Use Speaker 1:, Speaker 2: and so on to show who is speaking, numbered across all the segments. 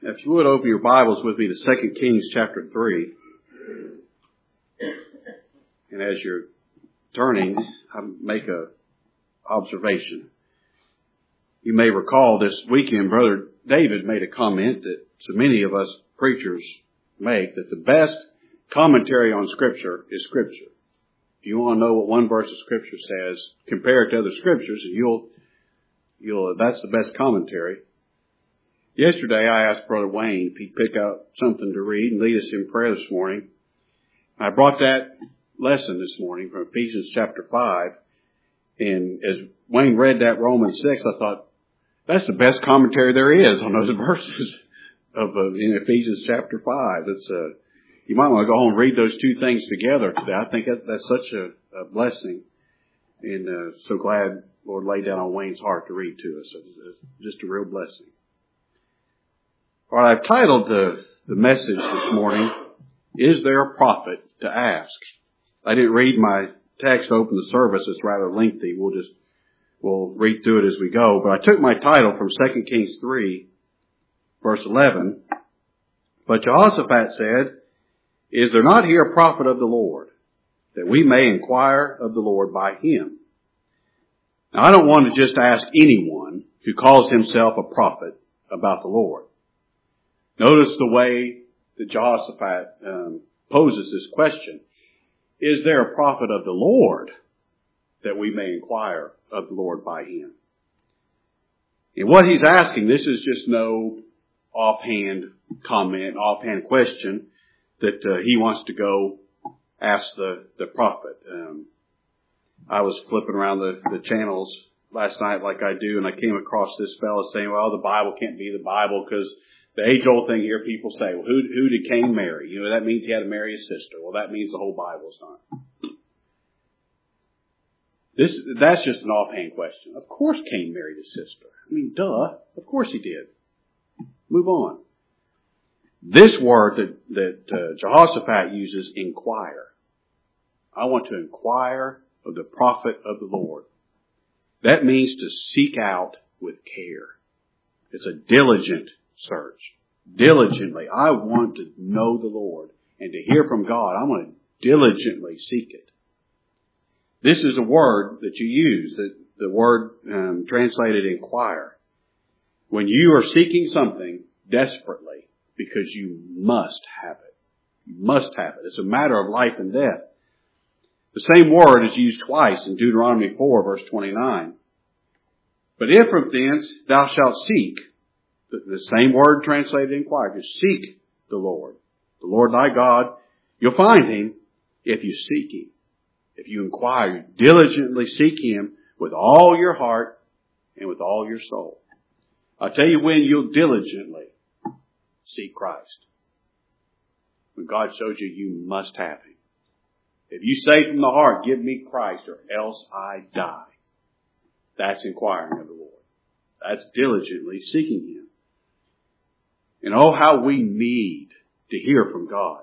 Speaker 1: If you would open your Bibles with me to 2 Kings chapter 3. And as you're turning, I make a observation. You may recall this weekend, Brother David made a comment that so many of us preachers make, that the best commentary on Scripture is Scripture. If you want to know what one verse of Scripture says, compare it to other Scriptures, and you'll that's the best commentary. Yesterday, I asked Brother Wayne if he'd pick out something to read and lead us in prayer this morning. I brought that lesson this morning from Ephesians chapter 5. And as Wayne read that Romans 6, I thought, that's the best commentary there is on those verses in Ephesians chapter 5. You might want to go home and read those two things together today. I think that's such a blessing. And so glad Lord laid down on Wayne's heart to read to us. It's just a real blessing. All right, I've titled the message this morning, Is There a Prophet to Ask? I didn't read my text to open the service. It's rather lengthy. We'll read through it as we go. But I took my title from 2 Kings 3, verse 11. But Jehoshaphat said, Is there not here a prophet of the Lord, that we may inquire of the Lord by him? Now, I don't want to just ask anyone who calls himself a prophet about the Lord. Notice the way that Jehoshaphat poses this question. Is there a prophet of the Lord that we may inquire of the Lord by him? And what he's asking, this is just no offhand comment, offhand question that he wants to go ask the prophet. I was flipping around the channels last night like I do, and I came across this fellow saying, well, the Bible can't be the Bible because the age-old thing here, people say, well, who did Cain marry? You know, that means he had to marry his sister. Well, that means the whole Bible's not. That's just an offhand question. Of course Cain married his sister. I mean, duh. Of course he did. Move on. This word that Jehoshaphat uses, inquire. I want to inquire of the prophet of the Lord. That means to seek out with care. It's a diligent search. Diligently. I want to know the Lord and to hear from God. I want to diligently seek it. This is a word that you use, the word translated inquire. When you are seeking something desperately because you must have it. You must have it. It's a matter of life and death. The same word is used twice in Deuteronomy 4, verse 29. But if from thence thou shalt seek, the same word translated inquire, to seek the Lord thy God, you'll find him if you seek him. If you inquire, you diligently seek him with all your heart and with all your soul. I'll tell you when you'll diligently seek Christ. When God shows you, you must have him. If you say from the heart, give me Christ or else I die. That's inquiring of the Lord. That's diligently seeking him. And oh, how we need to hear from God.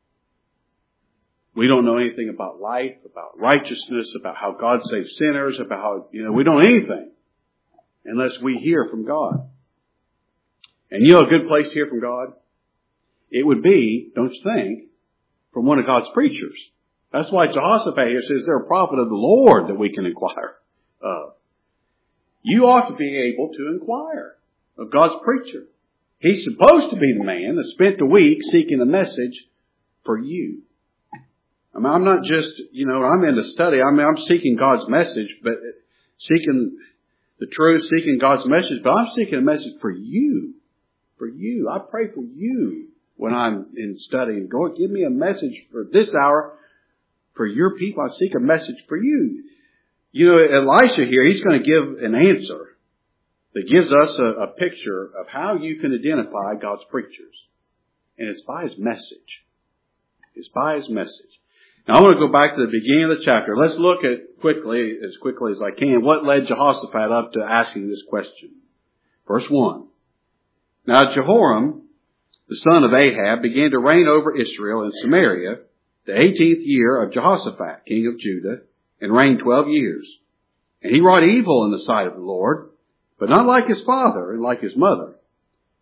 Speaker 1: We don't know anything about life, about righteousness, about how God saves sinners, about how, we don't know anything unless we hear from God. And a good place to hear from God? It would be, don't you think, from one of God's preachers. That's why Jehoshaphat here says, is there a prophet of the Lord that we can inquire of? You ought to be able to inquire of God's preacher. He's supposed to be the man that spent the week seeking a message for you. I mean, I'm not just, I'm in the study. I'm seeking God's message, but seeking the truth, seeking God's message, but I'm seeking a message for you. For you. I pray for you when I'm in studying. God, give me a message for this hour for your people. I seek a message for you. Elisha here, he's going to give an answer that gives us a picture of how you can identify God's preachers. And it's by his message. It's by his message. Now I want to go back to the beginning of the chapter. Let's look at as quickly as I can, what led Jehoshaphat up to asking this question. Verse 1. Now Jehoram, the son of Ahab, began to reign over Israel and Samaria the 18th year of Jehoshaphat, king of Judah, and reigned 12 years. And he wrought evil in the sight of the Lord, but not like his father and like his mother.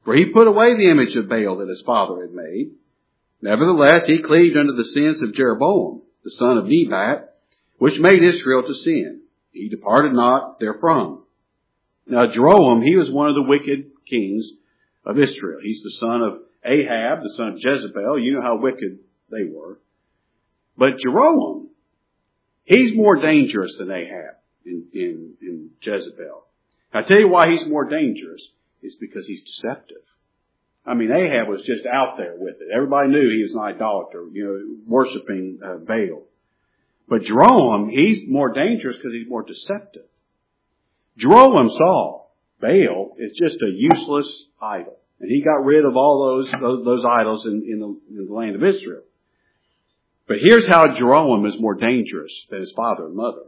Speaker 1: For he put away the image of Baal that his father had made. Nevertheless, he cleaved unto the sins of Jeroboam, the son of Nebat, which made Israel to sin. He departed not therefrom. Now Jeroboam, he was one of the wicked kings of Israel. He's the son of Ahab, the son of Jezebel. You know how wicked they were. But Jeroboam, he's more dangerous than Ahab in Jezebel. I tell you why he's more dangerous. It's because he's deceptive. I mean, Ahab was just out there with it. Everybody knew he was an idolater, worshiping Baal. But Jeroboam, he's more dangerous because he's more deceptive. Jeroboam saw Baal is just a useless idol. And he got rid of all those idols in the land of Israel. But here's how Jeroboam is more dangerous than his father and mother.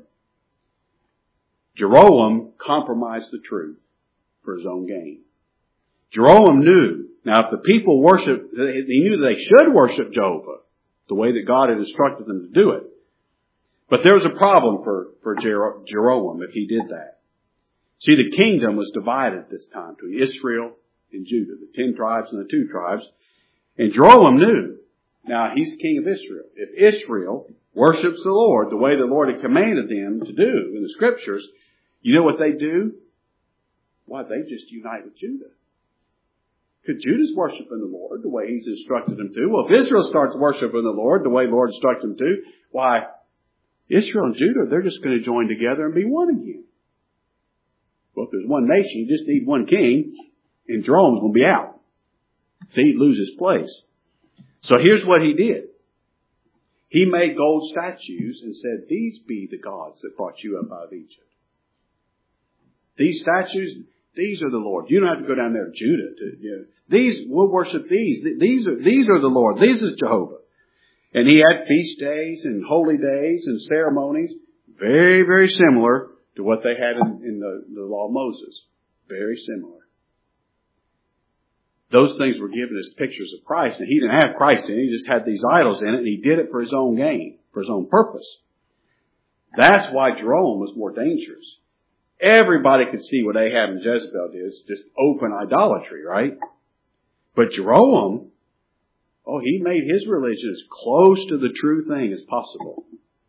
Speaker 1: Jeroboam compromised the truth for his own gain. Jeroboam knew. Now, if the people he knew that they should worship Jehovah the way that God had instructed them to do it. But there was a problem for Jeroboam if he did that. See, the kingdom was divided at this time between Israel and Judah, the 10 tribes and the 2 tribes. And Jeroboam knew. Now, he's king of Israel. If Israel worships the Lord the way the Lord had commanded them to do in the scriptures, you know what they do? Why, they just unite with Judah. Because Judah's worshiping the Lord the way he's instructed them to. Well, if Israel starts worshiping the Lord the way the Lord instructed them to, why, Israel and Judah, they're just going to join together and be one again. Well, if there's one nation, you just need one king, and Jeroboam's going to be out. So he'd lose his place. So here's what he did. He made gold statues and said, these be the gods that brought you up out of Egypt. These statues, these are the Lord. You don't have to go down there to Judah. We'll worship these. These are the Lord. This is Jehovah. And he had feast days and holy days and ceremonies, very, very similar to what they had in the law of Moses. Very similar. Those things were given as pictures of Christ, and he didn't have Christ in it. He just had these idols in it, and he did it for his own gain, for his own purpose. That's why Jeroboam was more dangerous. Everybody could see what Ahab and Jezebel did. It's just open idolatry, right? But Jeroboam, he made his religion as close to the true thing as possible.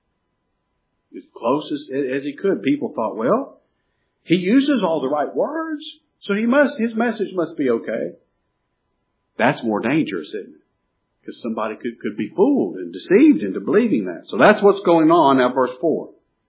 Speaker 1: As close as he could. People thought, well, he uses all the right words, so his message must be okay. That's more dangerous, isn't it? Because somebody could be fooled and deceived into believing that. So that's what's going on now, verse 4.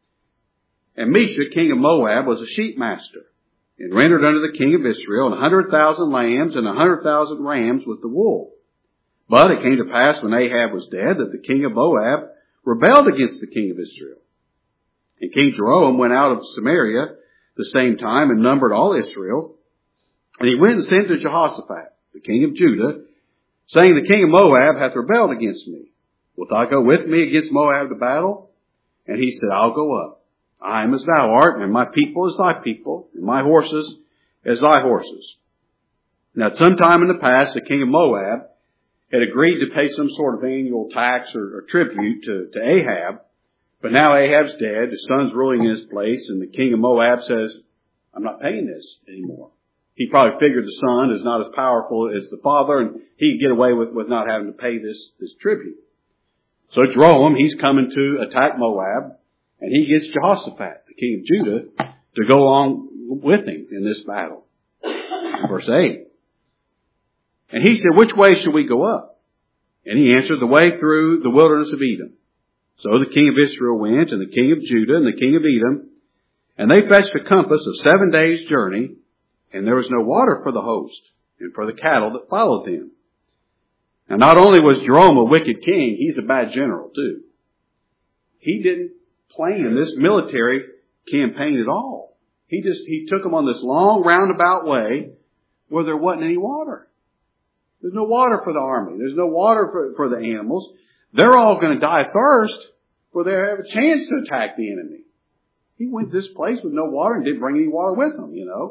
Speaker 1: And Mesha, king of Moab, was a sheep master, and rendered unto the king of Israel 100,000 lambs and 100,000 rams with the wool. But it came to pass when Ahab was dead that the king of Moab rebelled against the king of Israel. And King Jeroboam went out of Samaria the same time and numbered all Israel. And he went and sent to Jehoshaphat, the king of Judah, saying, the king of Moab hath rebelled against me. Wilt thou go with me against Moab to battle? And he said, I'll go up. I am as thou art, and my people as thy people, and my horses as thy horses. Now, at some time in the past, the king of Moab had agreed to pay some sort of annual tax or tribute to Ahab. But now Ahab's dead, his son's ruling in his place, and the king of Moab says, I'm not paying this anymore. He probably figured the son is not as powerful as the father, and he could get away with not having to pay this tribute. So Jeroboam, he's coming to attack Moab, and he gets Jehoshaphat, the king of Judah, to go along with him in this battle. Verse 8. And he said, which way shall we go up? And he answered, the way through the wilderness of Edom. So the king of Israel went, and the king of Judah, and the king of Edom, and they fetched a compass of 7 days' journey, and there was no water for the host, and for the cattle that followed them. Now not only was Jeroboam a wicked king, he's a bad general too. He didn't plan this military campaign at all. He took them on this long roundabout way where there wasn't any water. There's no water for the army. There's no water for the animals. They're all going to die of thirst before they have a chance to attack the enemy. He went to this place with no water and didn't bring any water with him,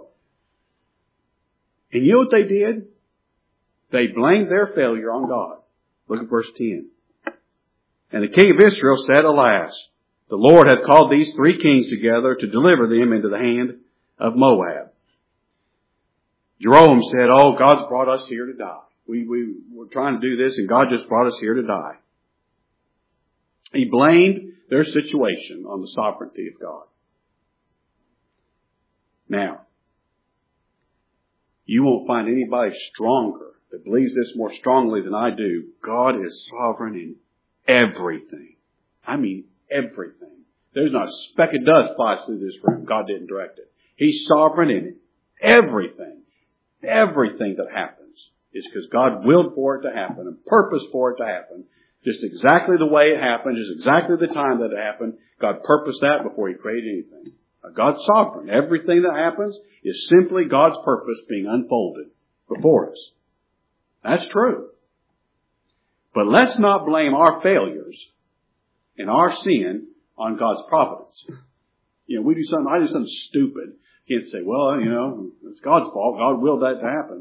Speaker 1: And you know what they did? They blamed their failure on God. Look at verse 10. And the king of Israel said, alas, the Lord hath called these 3 kings together to deliver them into the hand of Moab. Jerome said, oh, God's brought us here to die. We were trying to do this and God just brought us here to die. He blamed their situation on the sovereignty of God. Now, you won't find anybody stronger that believes this more strongly than I do. God is sovereign in everything. I mean everything. There's not a speck of dust flies through this room. God didn't direct it. He's sovereign in everything. Everything that happens is because God willed for it to happen and purposed for it to happen. Just exactly the way it happened, just exactly the time that it happened. God purposed that before He created anything. God's sovereign. Everything that happens is simply God's purpose being unfolded before us. That's true. But let's not blame our failures and our sin on God's providence. You know, we do something, I do something stupid. You can't say, well, you know, it's God's fault. God willed that to happen.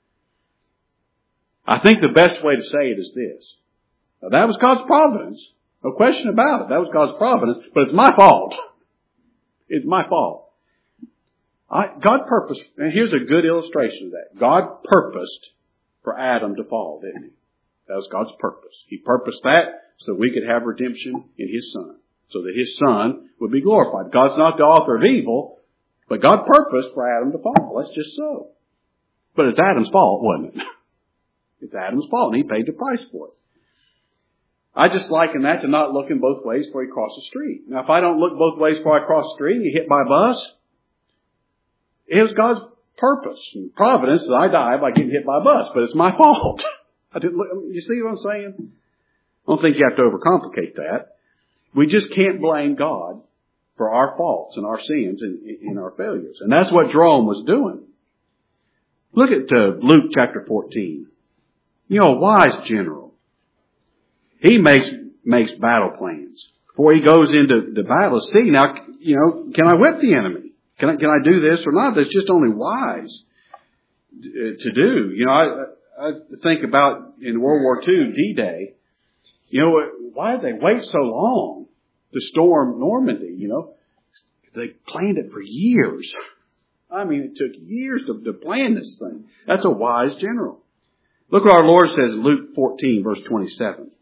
Speaker 1: I think the best way to say it is this. Now, that was God's providence. No question about it. That was God's providence, but it's my fault. It's my fault. God purposed, and here's a good illustration of that. God purposed for Adam to fall, didn't He? That was God's purpose. He purposed that so we could have redemption in His Son, so that His Son would be glorified. God's not the author of evil, but God purposed for Adam to fall. That's just so. But it's Adam's fault, wasn't it? It's Adam's fault, and he paid the price for it. I just liken that to not looking both ways before you cross the street. Now, if I don't look both ways before I cross the street and get hit by a bus, it was God's purpose and providence that I die by getting hit by a bus, but it's my fault. I didn't look, you see what I'm saying? I don't think you have to overcomplicate that. We just can't blame God for our faults and our sins and our failures. And that's what Jerome was doing. Look at Luke chapter 14. You know, a wise general. He makes battle plans before he goes into the battle. See, now, you know, can I whip the enemy? Can I do this or not? That's just only wise to do. You know, I think about in World War II, D-Day. You know, why did they wait so long to storm Normandy? You know, they planned it for years. I mean, it took years to plan this thing. That's a wise general. Look what our Lord says in Luke 14, verse 27.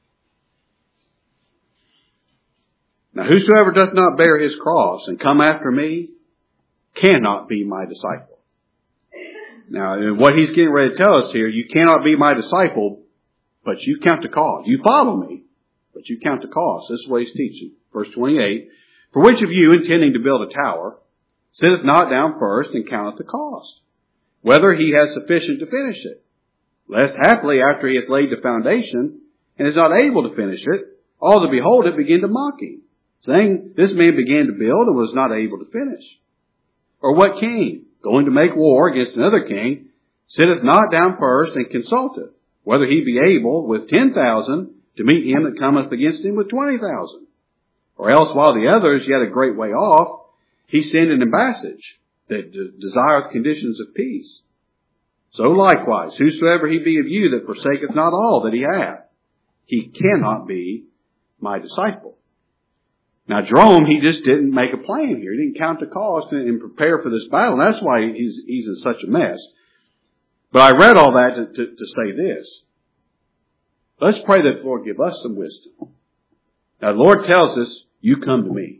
Speaker 1: Now, whosoever doth not bear his cross and come after me cannot be my disciple. Now, what he's getting ready to tell us here, you cannot be my disciple, but you count the cost. You follow me, but you count the cost. This is what he's teaching. Verse 28, for which of you, intending to build a tower, sitteth not down first and counteth the cost, whether he has sufficient to finish it? Lest haply after he hath laid the foundation, and is not able to finish it, all that behold it begin to mock him, saying, this man began to build and was not able to finish. Or what king, going to make war against another king, sitteth not down first and consulteth, whether he be able with 10,000 to meet him that cometh against him with 20,000? Or else while the other is yet a great way off, he send an ambassage that desireth conditions of peace. So likewise, whosoever he be of you that forsaketh not all that he hath, he cannot be my disciple. Now Jerome, he just didn't make a plan here. He didn't count the cost and prepare for this battle. And that's why he's in such a mess. But I read all that to say this. Let's pray that the Lord give us some wisdom. Now the Lord tells us, you come to me.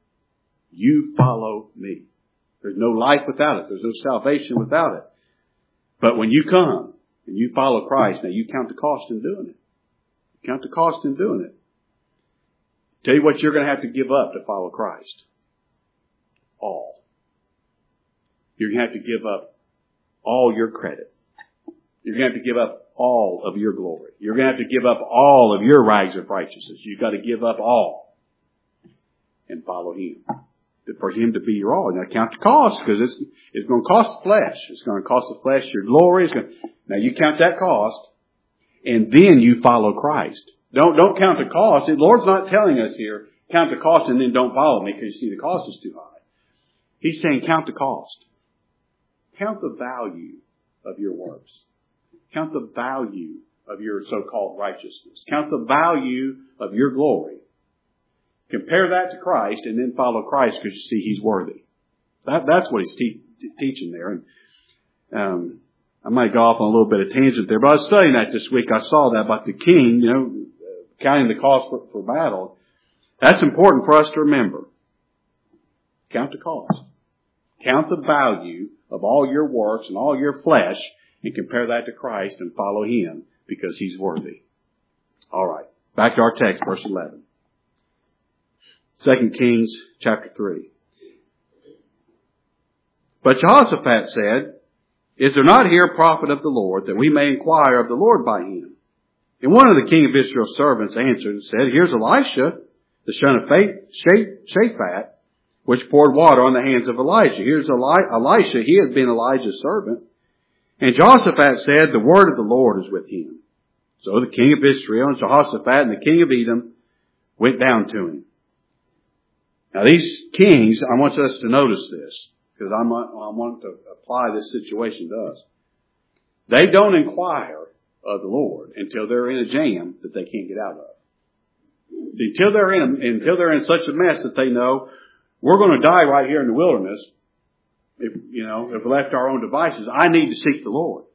Speaker 1: You follow me. There's no life without it. There's no salvation without it. But when you come and you follow Christ, now you count the cost in doing it. You count the cost in doing it. Tell you what you're going to have to give up to follow Christ. All. You're going to have to give up all your credit. You're going to have to give up all of your glory. You're going to have to give up all of your rags of righteousness. You've got to give up all and follow Him. For Him to be your all. Now count the cost, because it's going to cost the flesh. It's going to cost the flesh your glory. Now you count that cost, and then you follow Christ. Don't count the cost. The Lord's not telling us here, count the cost and then don't follow me because you see the cost is too high. He's saying count the cost. Count the value of your works. Count the value of your so-called righteousness. Count the value of your glory. Compare that to Christ and then follow Christ because you see He's worthy. That's what He's teaching there. And I might go off on a little bit of tangent there, but I was studying that this week. I saw that about the king, counting the cost for battle. That's important for us to remember. Count the cost. Count the value of all your works and all your flesh and compare that to Christ and follow Him because He's worthy. All right. Back to our text, verse 11. 2 Kings chapter 3. But Jehoshaphat said, Is there not here a prophet of the Lord, that we may inquire of the Lord by him? And one of the king of Israel's servants answered and said, Here's Elisha, the son of Shaphat, which poured water on the hands of Elijah. Here's Elisha, he had been Elijah's servant. And Jehoshaphat said, The word of the Lord is with him. So the king of Israel and Jehoshaphat and the king of Edom went down to him. Now these kings, I want us to notice this, because I want to apply this situation to us. They don't inquire of the Lord until they're in a jam that they can't get out of. See, until they're in such a mess that they know we're going to die right here in the wilderness. If we left to our own devices, I need to seek the Lord.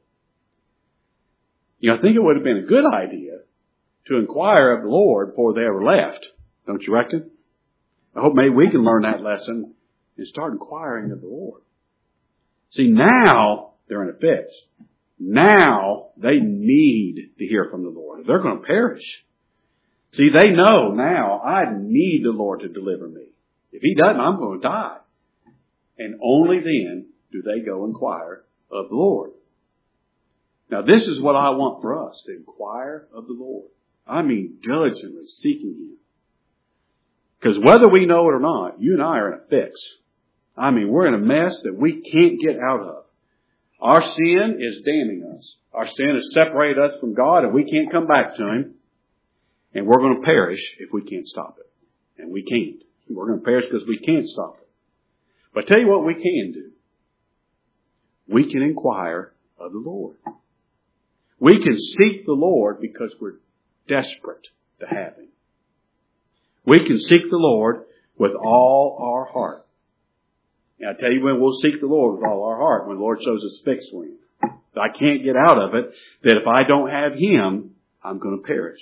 Speaker 1: I think it would have been a good idea to inquire of the Lord before they ever left. Don't you reckon? I hope maybe we can learn that lesson and start inquiring of the Lord. See, now they're in a fix. Now they need to hear from the Lord. They're going to perish. See, they know now I need the Lord to deliver me. If He doesn't, I'm going to die. And only then do they go inquire of the Lord. Now this is what I want for us, to inquire of the Lord. I mean diligently seeking Him. Because whether we know it or not, you and I are in a fix. I mean, we're in a mess that we can't get out of. Our sin is damning us. Our sin has separated us from God and we can't come back to Him. And we're going to perish if we can't stop it. And we can't. We're going to perish because we can't stop it. But I tell you what we can do. We can inquire of the Lord. We can seek the Lord because we're desperate to have Him. We can seek the Lord with all our heart. And I tell you when we'll seek the Lord with all our heart, when the Lord shows us fix for Him. I can't get out of it, that if I don't have Him, I'm going to perish.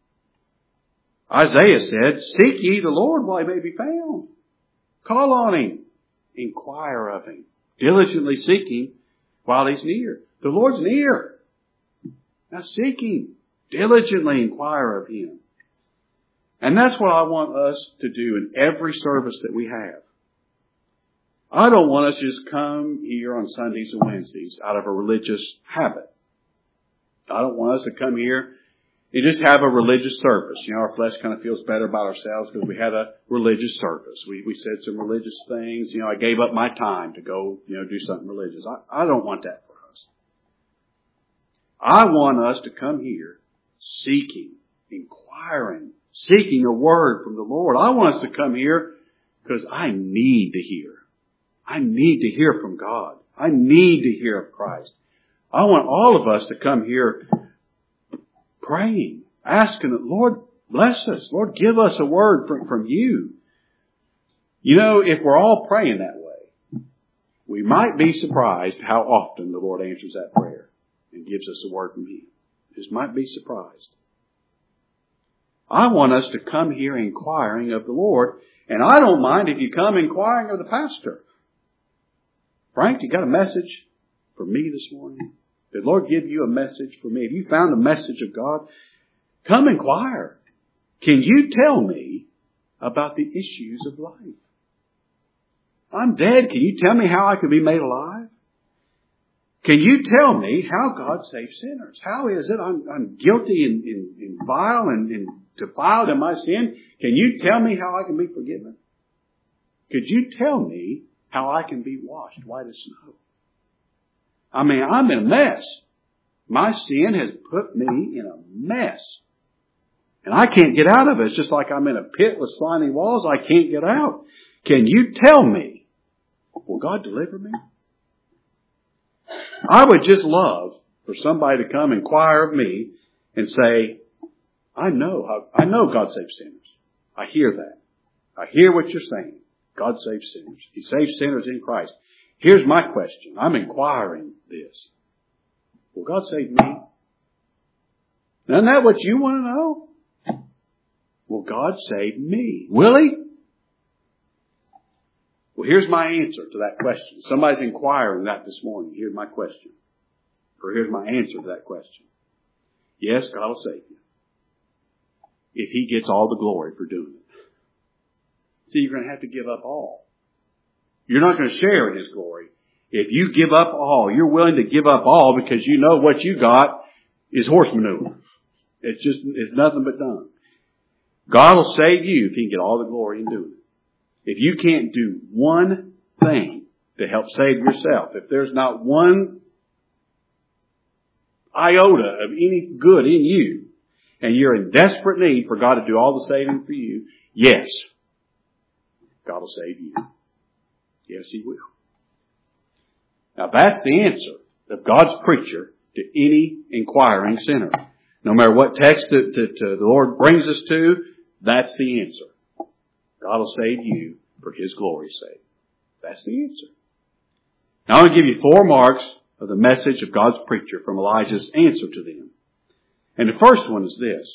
Speaker 1: Isaiah said, Seek ye the Lord while He may be found. Call on Him. Inquire of Him. Diligently seek Him while He's near. The Lord's near. Now seek Him. Diligently inquire of Him. And that's what I want us to do in every service that we have. I don't want us to just come here on Sundays and Wednesdays out of a religious habit. I don't want us to come here and just have a religious service. Our flesh kind of feels better about ourselves because we had a religious service. We said some religious things. I gave up my time to go, do something religious. I don't want that for us. I want us to come here seeking, inquiring, seeking a word from the Lord. I want us to come here because I need to hear. I need to hear from God. I need to hear of Christ. I want all of us to come here praying, asking that, Lord, bless us. Lord, give us a word from you. If we're all praying that way, we might be surprised how often the Lord answers that prayer and gives us a word from Him. Just might be surprised. I want us to come here inquiring of the Lord, and I don't mind if you come inquiring of the pastor. Frank, you got a message for me this morning? Did the Lord give you a message for me? Have you found a message of God? Come inquire. Can you tell me about the issues of life? I'm dead. Can you tell me how I can be made alive? Can you tell me how God saves sinners? How is it I'm guilty and vile and defiled in my sin? Can you tell me how I can be forgiven? Could you tell me how I can be washed white as snow? I mean, I'm in a mess. My sin has put me in a mess. And I can't get out of it. It's just like I'm in a pit with slimy walls. I can't get out. Can you tell me? Will God deliver me? I would just love for somebody to come inquire of me and say, I know God saves sinners. I hear that. I hear what you're saying. God saves sinners. He saves sinners in Christ. Here's my question. I'm inquiring this. Will God save me? Isn't that what you want to know? Will God save me? Will He? Well, here's my answer to that question. Somebody's inquiring that this morning. Here's my question. Or here's my answer to that question. Yes, God will save you. If He gets all the glory for doing it. See, you're going to have to give up all. You're not going to share in His glory. If you give up all, you're willing to give up all because you know what you got is horse manure. It's nothing but dung. God will save you if He can get all the glory in doing it. If you can't do one thing to help save yourself, if there's not one iota of any good in you, and you're in desperate need for God to do all the saving for you, yes, God will save you. Yes, He will. Now that's the answer of God's preacher to any inquiring sinner. No matter what text the Lord brings us to, that's the answer. God will save you for His glory's sake. That's the answer. Now I want to give you 4 marks of the message of God's preacher from Elijah's answer to them. And the first one is this.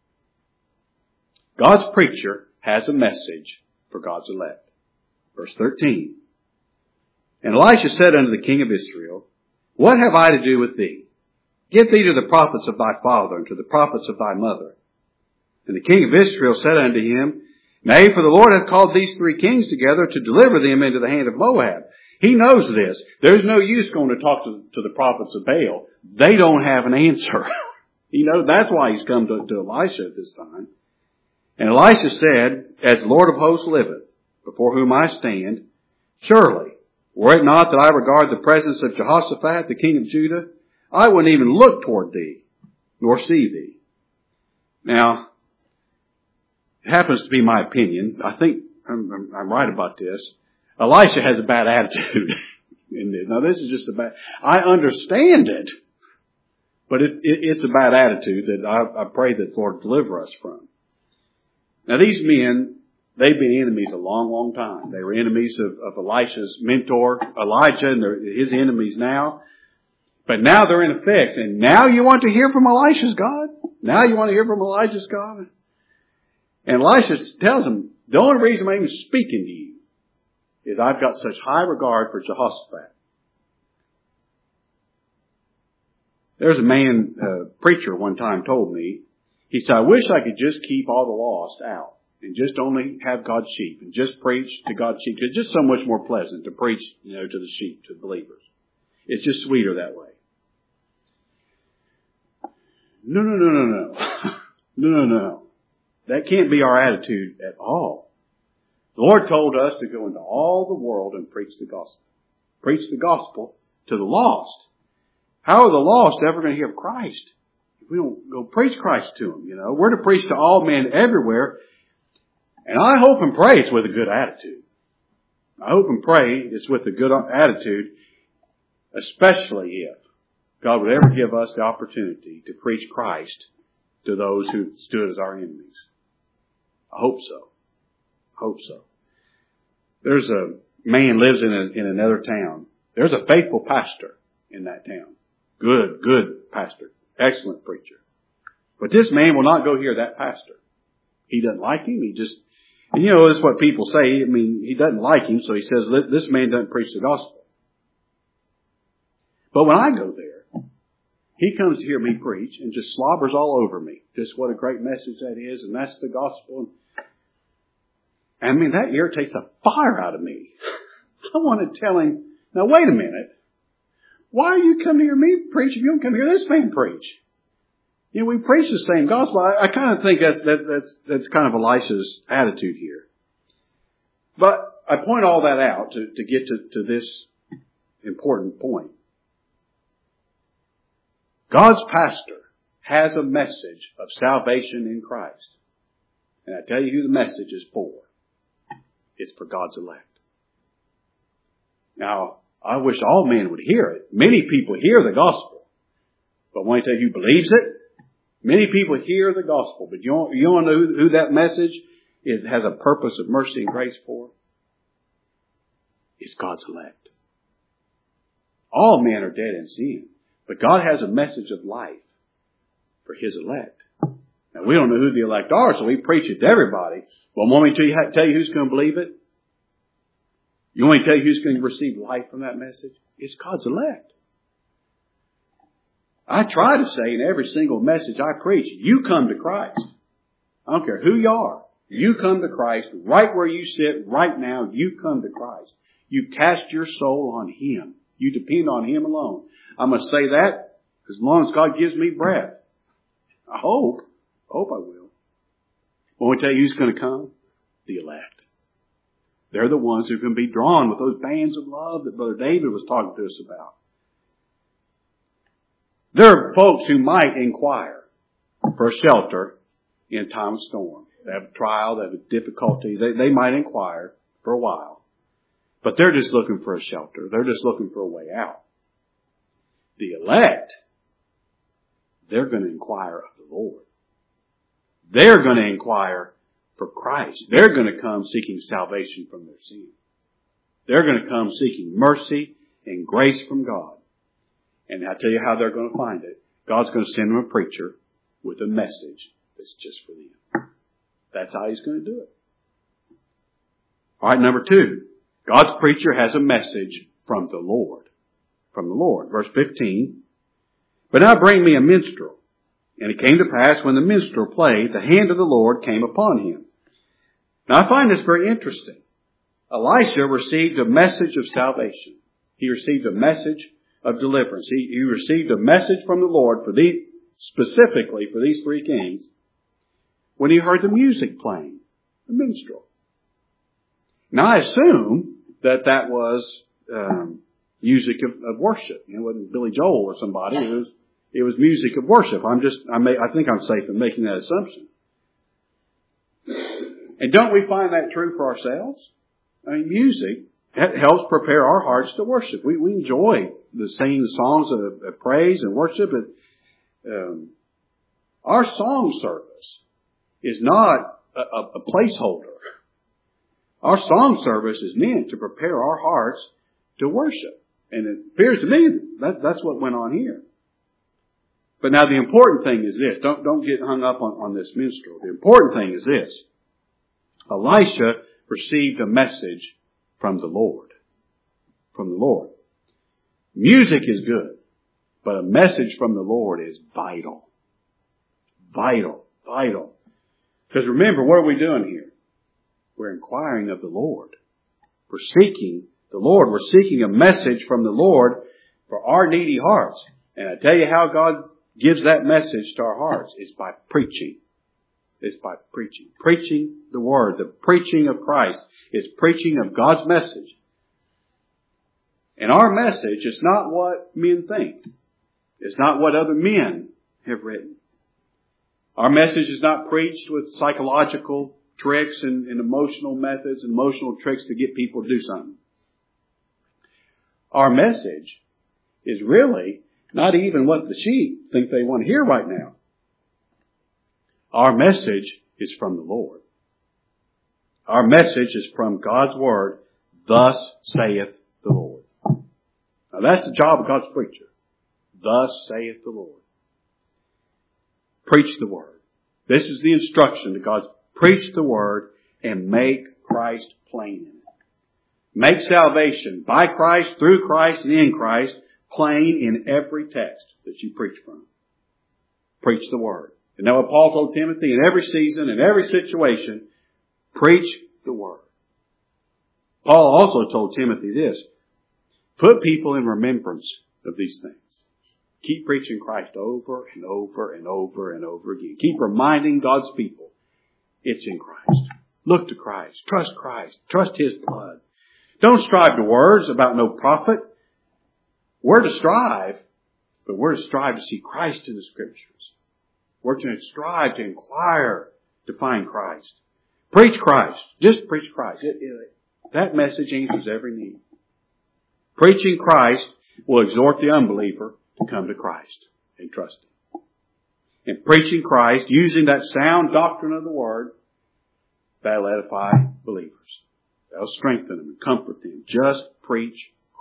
Speaker 1: God's preacher has a message for God's elect. Verse 13. And Elisha said unto the king of Israel, What have I to do with thee? Get thee to the prophets of thy father and to the prophets of thy mother. And the king of Israel said unto him, Nay, for the Lord hath called these 3 kings together to deliver them into the hand of Moab. He knows this. There's no use going to talk to the prophets of Baal. They don't have an answer. He knows that's why he's come to Elisha at this time. And Elisha said, As the Lord of hosts liveth, before whom I stand, surely, were it not that I regard the presence of Jehoshaphat, the king of Judah, I wouldn't even look toward thee, nor see thee. Now, it happens to be my opinion. I think I'm right about this. Elisha has a bad attitude. Now, this is just I understand it, but it's a bad attitude that I pray that the Lord deliver us from. Now, these men, they've been enemies a long, long time. They were enemies of Elisha's mentor, Elijah, and they're his enemies now. But now they're in a fix. And now you want to hear from Elisha's God? Now you want to hear from Elijah's God? And Elisha tells them, the only reason I'm even speaking to you is I've got such high regard for Jehoshaphat. There's a man, preacher one time told me, he said, I wish I could just keep all the lost out and just only have God's sheep and just preach to God's sheep. It's just so much more pleasant to preach, to the sheep, to the believers. It's just sweeter that way. No. No. That can't be our attitude at all. The Lord told us to go into all the world and preach the gospel. Preach the gospel to the lost. How are the lost ever going to hear of Christ if we don't go preach Christ to them? We're to preach to all men everywhere. And I hope and pray it's with a good attitude. I hope and pray it's with a good attitude, especially if God would ever give us the opportunity to preach Christ to those who stood as our enemies. I hope so. There's a man lives in another town. There's a faithful pastor in that town. Good pastor. Excellent preacher. But this man will not go hear that pastor. He doesn't like him. That's what people say. He doesn't like him, so he says, this man doesn't preach the gospel. But when I go there, he comes to hear me preach and just slobbers all over me. Just what a great message that is, and that's the gospel. That irritates the fire out of me. I want to tell him, now wait a minute. Why are you coming to hear me preach if you don't come to hear this man preach? We preach the same gospel. I kind of think that's kind of Elisha's attitude here. But I point all that out to get to this important point. God's pastor has a message of salvation in Christ. And I tell you who the message is for. It's for God's elect. Now, I wish all men would hear it. Many people hear the gospel. But when I tell you who believes it, many people hear the gospel. But you want to know who that message has a purpose of mercy and grace for? It's God's elect. All men are dead in sin. But God has a message of life for His elect. Now, we don't know who the elect are, so we preach it to everybody. Well, want me to tell you who's going to believe it? You want me to tell you who's going to receive life from that message? It's God's elect. I try to say in every single message I preach, you come to Christ. I don't care who you are. You come to Christ right where you sit right now. You come to Christ. You cast your soul on Him. You depend on Him alone. I must say that as long as God gives me breath. I hope I will. Want me to tell you who's going to come? The elect. They're the ones who can be drawn with those bands of love that Brother David was talking to us about. There are folks who might inquire for a shelter in time of storm. They have a trial, they have a difficulty. They might inquire for a while. But they're just looking for a shelter. They're just looking for a way out. The elect, they're going to inquire of the Lord. They're going to inquire for Christ. They're going to come seeking salvation from their sin. They're going to come seeking mercy and grace from God. And I'll tell you how they're going to find it. God's going to send them a preacher with a message that's just for them. That's how He's going to do it. All right, number 2. God's preacher has a message from the Lord. From the Lord. Verse 15. But now bring me a minstrel. And it came to pass when the minstrel played, the hand of the Lord came upon him. Now I find this very interesting. Elisha received a message of salvation. He received a message of deliverance. He received a message from the Lord specifically for these 3 kings when he heard the music playing, the minstrel. Now I assume that was music of worship. It wasn't Billy Joel or somebody. It was music of worship. I think I'm safe in making that assumption. And don't we find that true for ourselves? I mean, music helps prepare our hearts to worship. We enjoy singing the songs of praise and worship. Our song service is not a placeholder. Our song service is meant to prepare our hearts to worship. And it appears to me that's what went on here. But now the important thing is this. Don't get hung up on this minstrel. The important thing is this. Elisha received a message from the Lord. From the Lord. Music is good, but a message from the Lord is vital. Vital. Because remember, what are we doing here? We're inquiring of the Lord. We're seeking the Lord. We're seeking a message from the Lord for our needy hearts. And I tell you how God gives that message to our hearts. It's by preaching. It's by preaching. Preaching the Word. The preaching of Christ is preaching of God's message. And our message is not what men think. It's not what other men have written. Our message is not preached with psychological tricks and emotional methods and emotional tricks to get people to do something. Our message is really not even what the sheep think they want to hear right now. Our message is from the Lord. Our message is from God's Word. Thus saith the Lord. Now that's the job of God's preacher. Thus saith the Lord. Preach the Word. This is the instruction to God. Preach the Word and make Christ plain in it. Make salvation by Christ, through Christ, and in Christ plain in every text that you preach from. Preach the Word. And now what Paul told Timothy in every season, in every situation, preach the Word. Paul also told Timothy this. Put people in remembrance of these things. Keep preaching Christ over and over and over and over again. Keep reminding God's people it's in Christ. Look to Christ. Trust Christ. Trust His blood. Don't strive to words about no profit. We're to strive, but we're to strive to see Christ in the Scriptures. We're to strive to inquire to find Christ. Preach Christ. Just preach Christ. That message answers every need. Preaching Christ will exhort the unbeliever to come to Christ and trust Him. And preaching Christ, using that sound doctrine of the Word, that'll edify believers. That'll strengthen them and comfort them. Just preach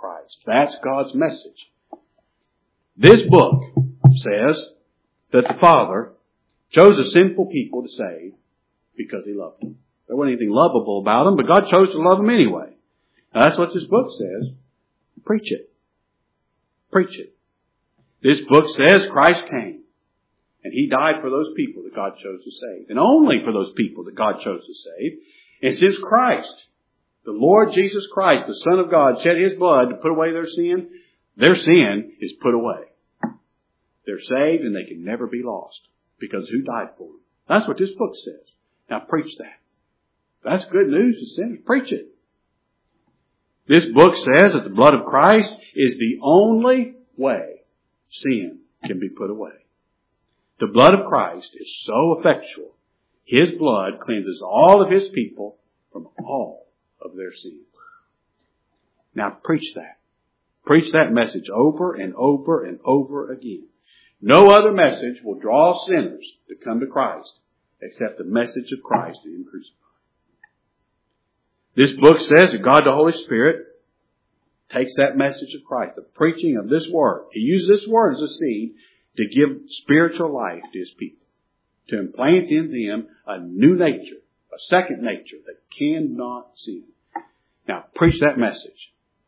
Speaker 1: Christ. That's God's message. This book says that the Father chose a sinful people to save because He loved them. There wasn't anything lovable about them, but God chose to love them anyway. Now, that's what this book says. Preach it. Preach it. This book says Christ came. And He died for those people that God chose to save. And only for those people that God chose to save. And since Christ, the Lord Jesus Christ, the Son of God, shed His blood to put away their sin is put away. They're saved and they can never be lost. Because who died for them? That's what this book says. Now preach that. That's good news to sinners. Preach it. This book says that the blood of Christ is the only way sin can be put away. The blood of Christ is so effectual. His blood cleanses all of His people from all of their sins. Now preach that. Preach that message over and over and over again. No other message will draw sinners to come to Christ except the message of Christ and Him crucified. This book says that God the Holy Spirit takes that message of Christ, the preaching of this Word. He uses this Word as a seed to give spiritual life to His people. To implant in them a new nature, a second nature that cannot sin. Now, preach that message.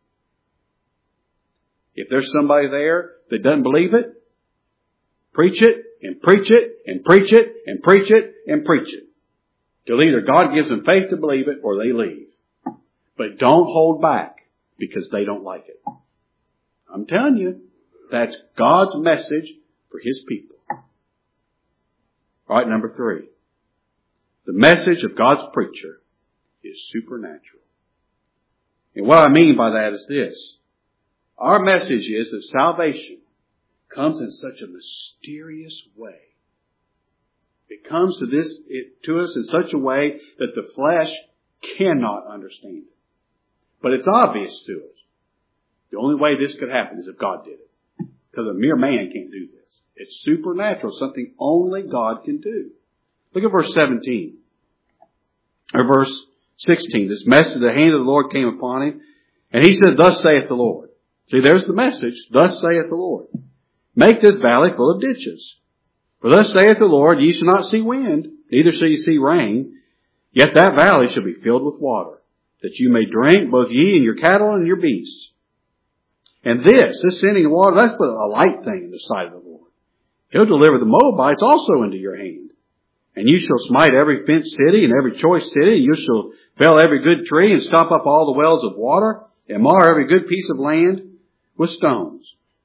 Speaker 1: If there's somebody there that doesn't believe it, preach it and preach it and preach it and preach it and preach it. Till either God gives them faith to believe it or they leave. But don't hold back because they don't like it. I'm telling you, that's God's message for His people. All right, number 3. The message of God's preacher is supernatural. And what I mean by that is this. Our message is that salvation comes in such a mysterious way. It comes to us in such a way that the flesh cannot understand it. But it's obvious to us. The only way this could happen is if God did it. Because a mere man can't do this. It's supernatural, something only God can do. Look at verse 17. Or verse 16. This message, the hand of the Lord came upon him. And he said, Thus saith the Lord. See, there's the message. Thus saith the Lord. Make this valley full of ditches. For thus saith the Lord, Ye shall not see wind, neither shall ye see rain. Yet that valley shall be filled with water, that you may drink, both ye and your cattle and your beasts. And this sending of water, that's but a light thing in the sight of the Lord. He'll deliver the Moabites also into your hand. And you shall smite every fenced city and every choice city. You shall fell every good tree and stop up all the wells of water and mar every good piece of land with stones.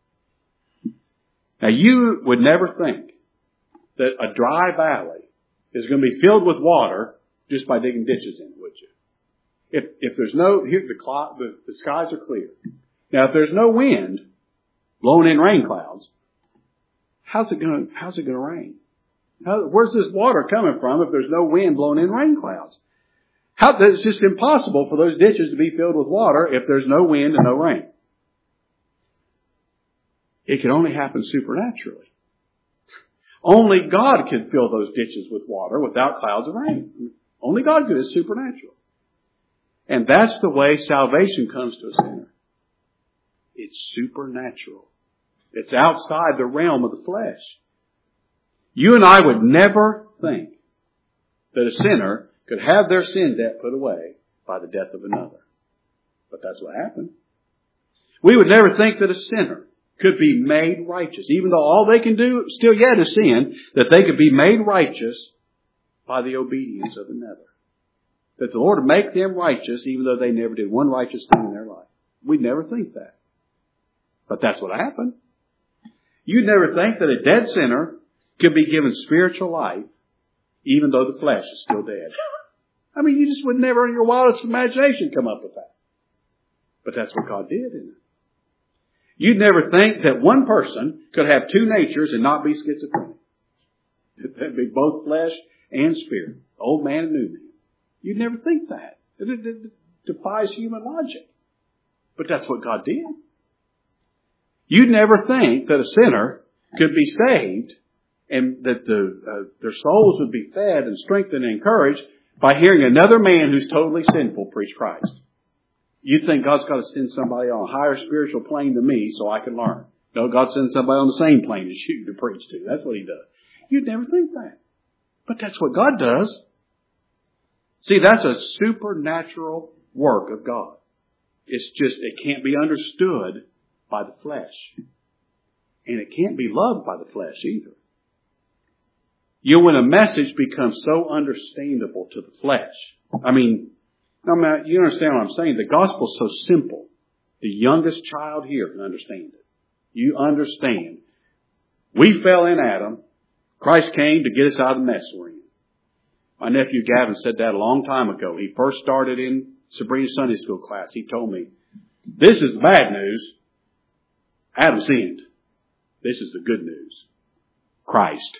Speaker 1: Now you would never think that a dry valley is going to be filled with water just by digging ditches in it, would you? If there's no, here the skies are clear. Now if there's no wind blowing in rain clouds, how's it going to rain? Where's this water coming from if there's no wind blowing in rain clouds? It's just impossible for those ditches to be filled with water if there's no wind and no rain. It can only happen supernaturally. Only God can fill those ditches with water without clouds of rain. Only God could. It's supernatural. And that's the way salvation comes to a sinner. It's supernatural. It's outside the realm of the flesh. You and I would never think that a sinner could have their sin debt put away by the death of another. But that's what happened. We would never think that a sinner could be made righteous, even though all they can do still yet is sin, that they could be made righteous by the obedience of another. That the Lord would make them righteous even though they never did one righteous thing in their life. We'd never think that. But that's what happened. You'd never think that a dead sinner could be given spiritual life even though the flesh is still dead. I mean, you just would never in your wildest imagination come up with that. But that's what God did, isn't it? You'd never think that one person could have two natures and not be schizophrenic. That'd be both flesh and spirit. Old man and new man. You'd never think that. It defies human logic. But that's what God did. You'd never think that a sinner could be saved and that their souls would be fed and strengthened and encouraged by hearing another man who's totally sinful preach Christ. You think God's got to send somebody on a higher spiritual plane than me so I can learn. No, God sends somebody on the same plane as you to preach to. That's what He does. You'd never think that. But that's what God does. See, that's a supernatural work of God. It's just, it can't be understood by the flesh. And it can't be loved by the flesh either. When a message becomes so understandable to the flesh. I mean, you understand what I'm saying? The gospel's so simple. The youngest child here can understand it. You understand. We fell in Adam. Christ came to get us out of the mess we're in. My nephew Gavin said that a long time ago. He first started in Sabrina's Sunday school class. He told me, this is the bad news. Adam sinned. This is the good news. Christ.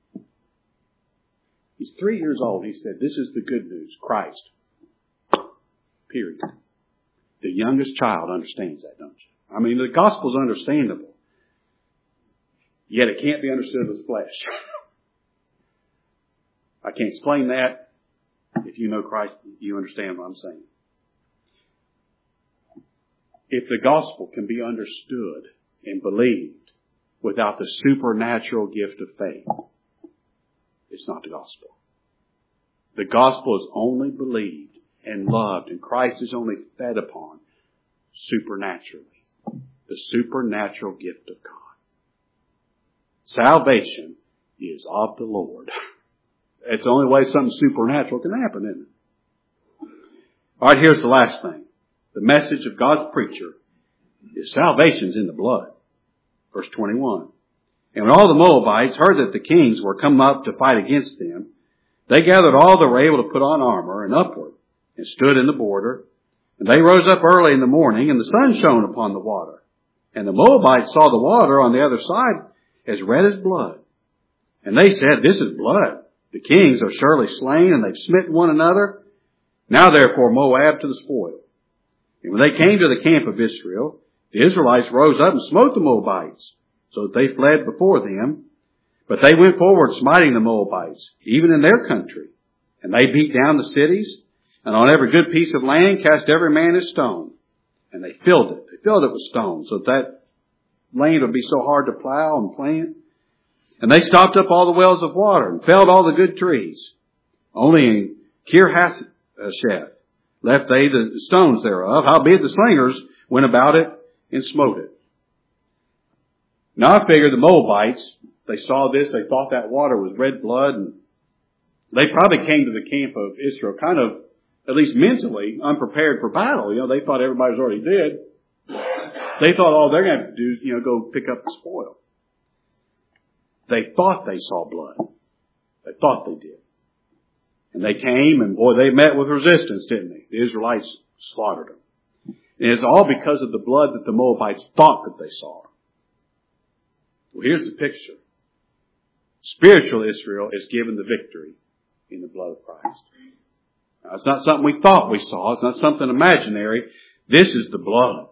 Speaker 1: He's 3 years old. He said, this is the good news. Christ. Period. The youngest child understands that, don't you? I mean, the gospel's understandable. Yet it can't be understood with flesh. I can't explain that. If you know Christ, you understand what I'm saying. If the gospel can be understood and believed without the supernatural gift of faith, it's not the gospel. The gospel is only believed and loved, and Christ is only fed upon supernaturally. The supernatural gift of God. Salvation is of the Lord. It's the only way something supernatural can happen, isn't it? All right, here's the last thing. The message of God's preacher is salvation's in the blood. Verse 21. And when all the Moabites heard that the kings were come up to fight against them, they gathered all that were able to put on armor and upward, and stood in the border. And they rose up early in the morning, and the sun shone upon the water. And the Moabites saw the water on the other side as red as blood. And they said, this is blood. The kings are surely slain, and they've smitten one another. Now therefore Moab to the spoil. And when they came to the camp of Israel, the Israelites rose up and smote the Moabites, so that they fled before them. But they went forward smiting the Moabites, even in their country. And they beat down the cities, and on every good piece of land cast every man his stone. And they filled it. They filled it with stones, so that land would be so hard to plow and plant. And they stopped up all the wells of water and felled all the good trees. Only in Kirhathsheth left they the stones thereof. Howbeit the slingers went about it and smote it. Now I figure the Moabites, they saw this, they thought that water was red blood, and they probably came to the camp of Israel kind of, at least mentally, unprepared for battle. They thought everybody was already dead. They thought all they're going to have to do is, go pick up the spoil. They thought they saw blood. They thought they did. And they came, and boy, they met with resistance, didn't they? The Israelites slaughtered them. And it's all because of the blood that the Moabites thought that they saw. Well, here's the picture. Spiritual Israel is given the victory in the blood of Christ. Now, it's not something we thought we saw. It's not something imaginary. This is the blood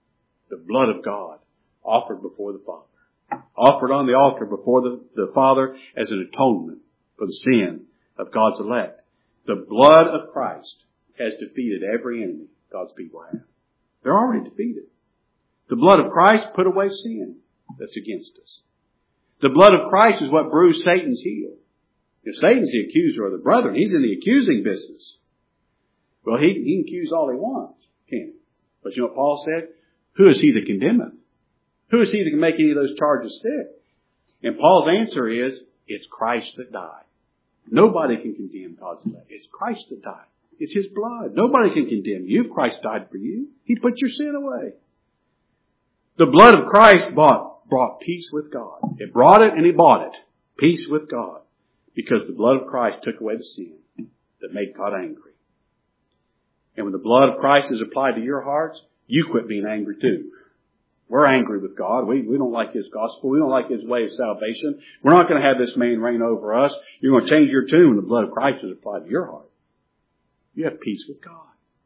Speaker 1: of God offered before the Father. Offered on the altar before the Father as an atonement for the sin of God's elect. The blood of Christ has defeated every enemy God's people have. They're already defeated. The blood of Christ put away sin that's against us. The blood of Christ is what bruised Satan's heel. If Satan's the accuser of the brethren, he's in the accusing business. Well, he can accuse all he wants, can't he? But you know what Paul said? Who is he that condemneth? Who is he that can make any of those charges stick? And Paul's answer is, it's Christ that died. Nobody can condemn God's elect. It's Christ that died. It's His blood. Nobody can condemn you. Christ died for you. He put your sin away. The blood of Christ brought peace with God. It brought it and He bought it. Peace with God. Because the blood of Christ took away the sin that made God angry. And when the blood of Christ is applied to your hearts, you quit being angry too. We're angry with God. We don't like His gospel. We don't like His way of salvation. We're not going to have this man reign over us. You're going to change your tune when the blood of Christ is applied to your heart. You have peace with God.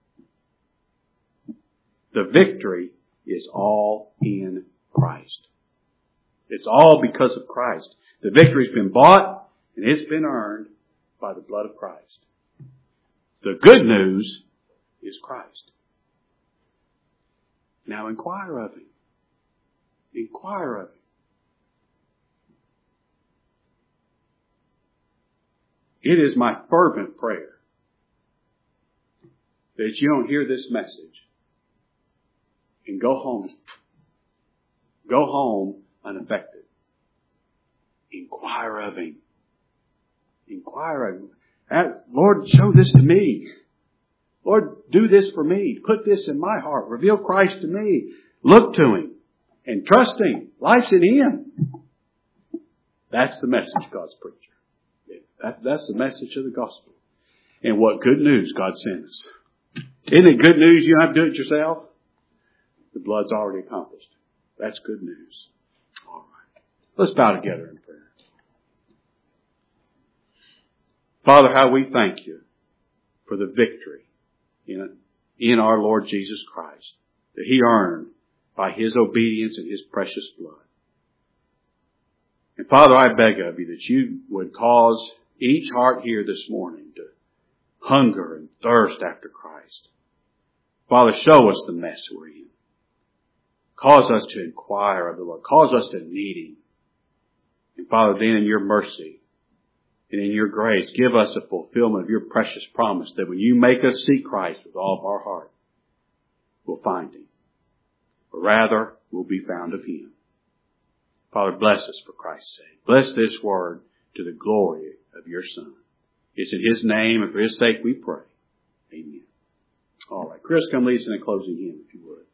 Speaker 1: The victory is all in Christ. It's all because of Christ. The victory's been bought and it's been earned by the blood of Christ. The good news is Christ. Now inquire of Him. Inquire of Him. It is my fervent prayer that you don't hear this message and go home. Go home unaffected. Inquire of Him. Inquire of Him. Lord, show this to me. Lord, do this for me. Put this in my heart. Reveal Christ to me. Look to Him and trust Him. Life's in Him. That's the message God's preacher. That's the message of the gospel. And what good news God sent us. Isn't it good news you don't have to do it yourself? The blood's already accomplished. That's good news. All right. Let's bow together in prayer. Father, how we thank you for the victory in our Lord Jesus Christ that He earned by His obedience and His precious blood. And Father, I beg of you that you would cause each heart here this morning to hunger and thirst after Christ. Father, show us the mess we're in. Cause us to inquire of the Lord. Cause us to need Him. And Father, then in your mercy and in your grace, give us a fulfillment of your precious promise that when you make us seek Christ with all of our heart, we'll find Him. Or rather, we'll be found of Him. Father, bless us for Christ's sake. Bless this word to the glory of your Son. It's in His name and for His sake we pray. Amen. All right. Chris, come lead us in a closing hymn if you would.